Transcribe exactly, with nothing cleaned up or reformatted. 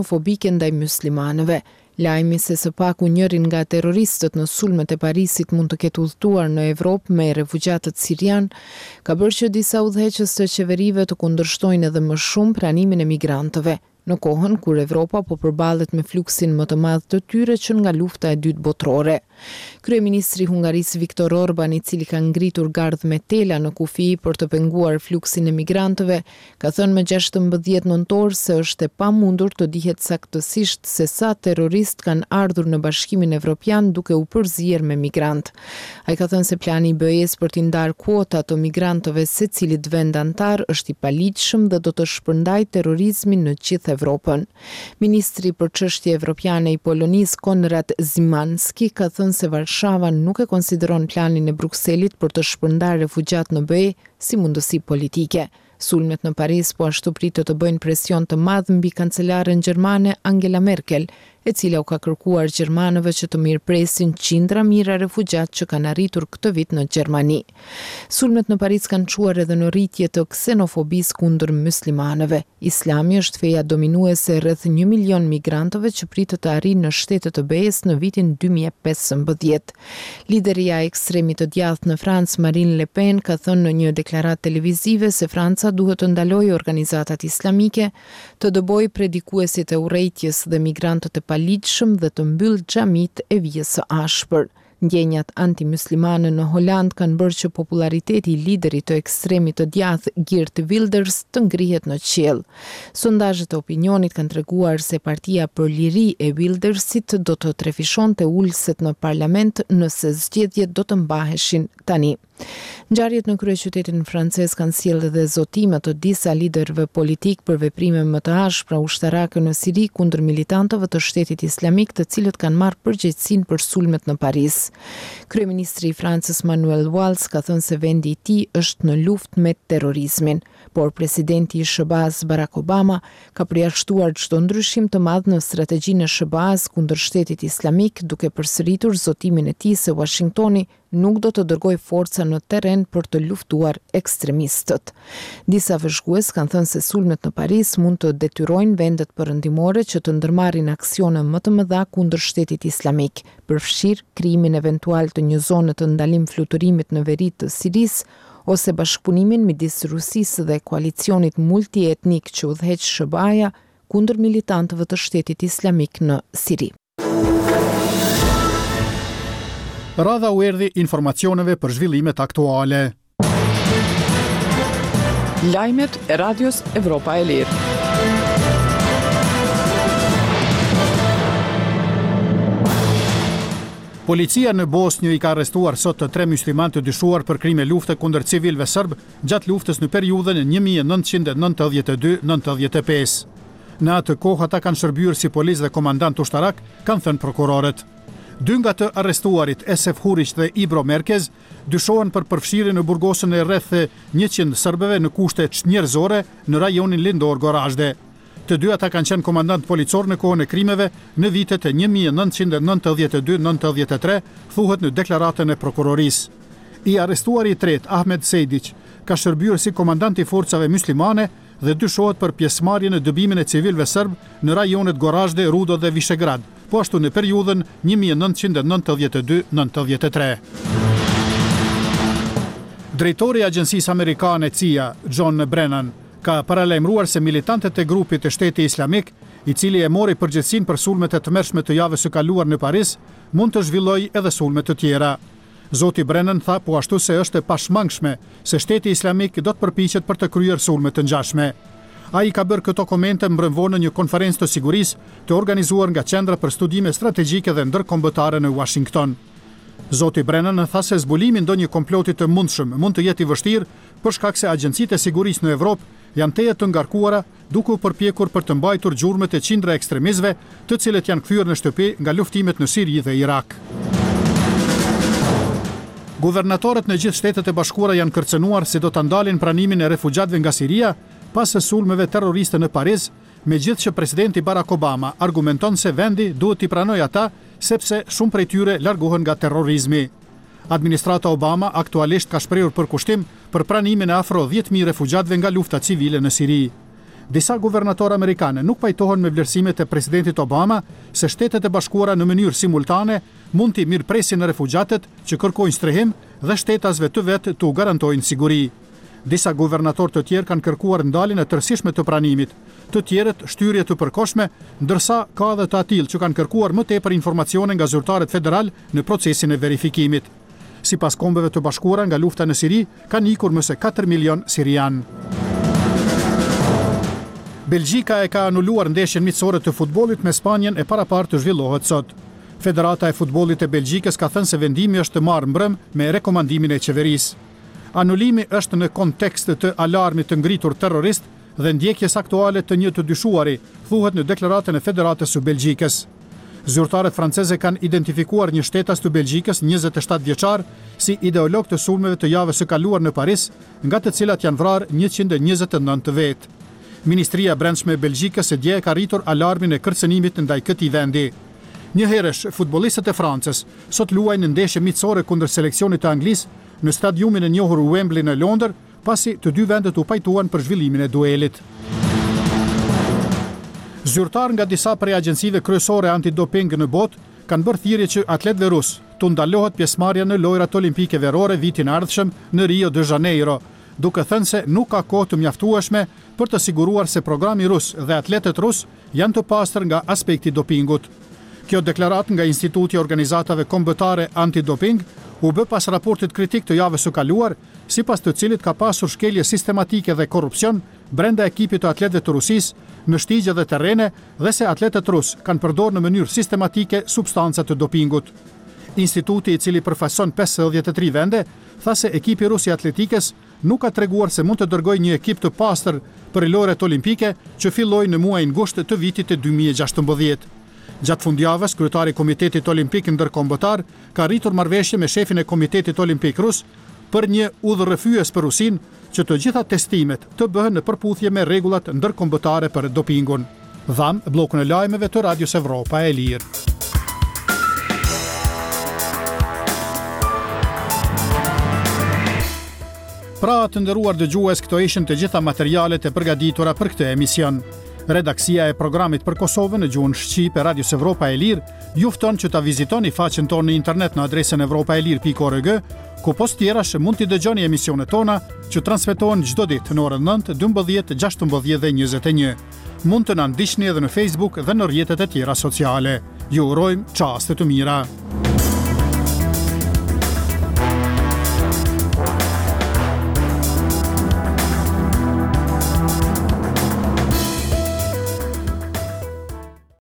Fobike ndaj muslimanëve. Lajmi se së paku njërin nga terroristët në sulmet e Parisit mund të ketë udhëtuar në Evropë me refugjatët sirian, ka bërë që disa udhëheqës të qeverive të kundërshtojnë edhe më shumë pranimin e migrantëve, në kohën kur Evropa po përballet me fluksin më të madh të tyre që nga lufta e dytë botërore. Kryeministri i Hungarisë Viktor Orban, i cili ka ngritur gardh me tela në kufi për të penguar fluksin e migrantëve, ka thënë më gjashtëmbëdhjetë nëntor se është e pamundur të dihet saktësisht se sa terroristë kanë ardhur në Bashkimin Evropian duke u përzier me migrant. Ai ka thënë se plani i B E-s për t'i ndarë kuota të migrantëve secilit vend antar është i paligjshëm dhe do të shpërndajë terrorizmin në gjithë Evropën. Ministri për çështje evropiane i Polonisë Konrad Szymanski ka thënë se Varshava nuk e konsideron planin e Brukselit për të shpërndarë refugjat në B E si mundësi politike. Sulmet në Paris po ashtu pritet të bëjnë presion të madh mbi kancelaren gjermane Angela Merkel, e cila u ka kërkuar gjermanëve që të mirëpresin qindra mijëra refugjat që kanë arritur këtë vit në Gjermani. Sulmet në Paris kanë çuar edhe në rritje të ksenofobisë kundër muslimanëve. Islami është feja dominuese rreth një milion migrantëve që pritet të arrijnë në shtetet të B E-s në vitin dy mijë e pesëmbëdhjetë. Lideria e ekstremit të djathtë në Francë, Marine Le Pen, ka thënë në një deklaratë televizive se Franca duhet të ndalojë organizatat islamike, të dëbojë predikuesit e urrejtjes dhe migrantët e paligjshëm dhe të mbyll xhamit e vijës së ashpër. Ndjenjat antimuslimane në Holand kanë bërë që populariteti i liderit të ekstremit të djathtë Geert Wilders të ngrihet në qiell. Sondazhet e opinionit kanë treguar se Partia për Liri e Wildersit do të trefishonte ulëset në parlament nëse zgjedhjet do të mbaheshin tani. Ngjarjet në kryeqytetin francez kanë sjellë edhe zotime të disa liderëve politik për veprime më të ashpra ushtarake në Siri kundër militantëve të Shtetit Islamik, të cilët kanë marrë përgjegjësinë për sulmet në Paris. Kryeministri i Francës Manuel Valls ka thënë se vendi i tij është në luftë me terrorizmin, por presidenti i S B A-s Barack Obama ka përjashtuar çdo ndryshim të madh në strategjinë e S B A-s kundër Shtetit Islamik, duke përsëritur zotimin e tij se Washingtoni nuk do të dërgoj forca në terren për të luftuar ekstremistët. Disa vëzhgues kanë thënë se sulmet në Paris mund të detyrojnë vendet perëndimore që të ndërmarrin aksione më të mëdha kundër Shtetit Islamik, përfshir krijimin eventual të një zone të ndalim fluturimit në veri të Sirisë ose bashkëpunimin midis Rusisë dhe koalicionit multietnik që udhëheq S B A-ja kundër militantëve të Shtetit Islamik në Siri. Radha u erdhi informacioneve për zhvillimet aktuale. Lajmet e Radios Evropa e Lirë. Policia në Bosnjë i ka arrestuar sot të tre musliman të dyshuar për krime lufte kundër civilëve serb gjatë luftës në periudhën e një mijë e nëntëqind e nëntëdhjetë e dy deri në nëntëdhjetë e pesë. Në atë kohë ata kanë shërbyer si policë dhe komandant ushtarak, kanë thënë prokurorët. Dy nga të arrestuarit, Esef Hurić dhe Ibro Merkez, dyshohen për përfshirjen në burgosën e rreth njëqind serbëve në kushte njerëzore në rajonin Lindor Gorazde. Të dy ata kanë qenë komandant policor në kohën e krimeve në vitet e një mijë e nëntëqind e nëntëdhjetë e dy deri në nëntëdhjetë e tre, thuhet në deklaratën e prokurorisë. I arrestuari i tretë, Ahmed Sejdić, ka shërbyer si komandant i forcave muslimane dhe dyshohet për pjesëmarrje në dëbimin e civilëve serb në rajonet Gorazde, Rudo dhe Vishegrad, po ashtu në periudhën një mijë e nëntëqind e nëntëdhjetë e dy deri në nëntëdhjetë e tre. Drejtori i Agjencisë Amerikane C I A, John Brennan, ka paralajmëruar se militantët e grupit të Shtetit Islamik, i cili e mori përgjegjësinë për sulmet e tmerrshme të javës së kaluar në Paris, mund të zhvillojë edhe sulme të tjera. Zoti Brennan tha po ashtu se është e pashmangshme se Shteti Islamik do të përpiqet për të kryer sulme të ngjashme. Ai ka bërë këto komente mbrëmvorë në një konferencë të sigurisë të organizuar nga Qendra për Studime Strategjike dhe Ndërkombëtare në Washington. Zoti Brennan tha se zbulimi ndonjë komploti të mundshëm mund të jetë i vështirë për shkak se agjencitë e sigurisë në Evropë janë teje të ngarkuara duke u përpjekur për të mbajtur gjurmët e qindra ekstremistëve, të cilët janë kthyer në shtëpi nga luftimet në Siri dhe Irak. Guvernatorët në gjithë Shtetet e Bashkuara janë kërcënuar se do ta ndalin pranimin e refugjatëve nga Siria pas së sulmeve terroriste në Paris, megjithëse që presidenti Barack Obama argumenton se vendi duhet t'i pranojë ata sepse shumë prej tyre largohen nga terrorizmi. Administrata Obama aktualisht ka shprehur përkushtim për pranimin e afro dhjetë mijë refugjatëve nga lufta civile në Siri. Disa guvernatorë amerikanë nuk pajtohen me vlerësimet e presidentit Obama se Shtetet e Bashkuara në mënyrë simultane mund t'i mirëpresin refugjatët që kërkojnë strehim dhe shtetasve të vetë t'u garantojnë siguri. Disa guvernatorë të tjerë kanë kërkuar ndaljen e tërësishme të pranimit, të tjerët shtyrje të përkohshme, ndërsa ka edhe të atill që kanë kërkuar më tepër informacione nga zyrtarët federal në procesin e verifikimit. Sipas Kombeve të Bashkuara, nga lufta në Siri kanë ikur më se katër milion sirian. Belgjika e ka anuluar ndeshjen miqësore të futbollit me Spanjen e paraparë të zhvillohet sot. Federata e futbollit e Belgjikës ka thënë se vendimi është marrë mbrëm me rekomandimin e qeverisë. Anulimi është në kontekst të alarmit të ngritur terrorist dhe ndjekjes aktuale të një të dyshuari, thuhet në deklaratën e Federatës së Belgjikës. Zyrtarët franceze kanë identifikuar një shtetas të Belgjikës, njëzet e shtatë vjeçar, si ideolog të sulmeve të javës së kaluar në Paris, nga të cilat janë vrarë njëqind e njëzet e nëntë vetë. Ministria e Brendshme e Belgjikës e dje ka rritur alarmin e kërcënimit ndaj këtij vendi. Njëherësh, futbollistët e Francës sot luajnë në ndeshje miqësore kundër seleksionit të Anglisë në stadiumin e njohur Wembley në Londër, pasi të dy vendet u pajtuan për zhvillimin e duelit. Zyrtar nga disa prej agjencive kryesore antidoping në botë kanë bërë thirrje që atletëve rusë të ndalohet pjesëmarrja në lojrat olimpike verore vitin e ardhshëm në Rio de Janeiro, duke thënë se nuk ka kohë të mjaftueshme për të siguruar se programi rus dhe atletët rus janë të pastër nga aspekti dopingut. Kjo deklarat nga Instituti i Organizatave Kombëtare Antidoping u bë pas raportit kritik të javës së kaluar, sipas të cilit ka pasur shkelje sistematike dhe korrupsion brenda ekipit të atletëve të Rusisë në shtigje dhe terrene dhe se atletët rus kanë përdorur në mënyrë sistematike substanca të dopingut. Instituti, i cili përfaqëson pesëdhjetë e tre vende, tha se ekipi rus i atletikës nuk ka treguar se mund të dërgojë një ekip të pastër për lojrat olimpike që filloi në muajin gusht të vitit e dy mijë e gjashtëmbëdhjetë. Gjatë fundjavës, kryetari i Komitetit Olimpik Ndërkombëtar ka rritur marrëveshje me shefin e Komitetit Olimpik Rus për një udhërrëfyes për Rusin që të gjitha testimet të bëhen në përputhje me rregullat ndërkombëtare për dopingun. Dham bllokun e lajmeve të Radios Evropa e Lirë. Pra të nderuar dëgjues, këto ishin të gjitha materialet e përgatitura për këtë emision. Redaksia e programit për Kosovën në gjuhën shqip e Radios Evropa e Lirë ju fton që ta vizitoni faqen tonë në internet në adresën evropaelir pikë org, ku post tjerash mund t'i dëgjoni emisionet tona që transmetohen çdo ditë në orën nëntë, dymbëdhjetë, gjashtëmbëdhjetë dhe njëzet e një. Mund të na ndiqni edhe në Facebook dhe në rrjetet e tjera sociale. Ju urojmë çaste të mira.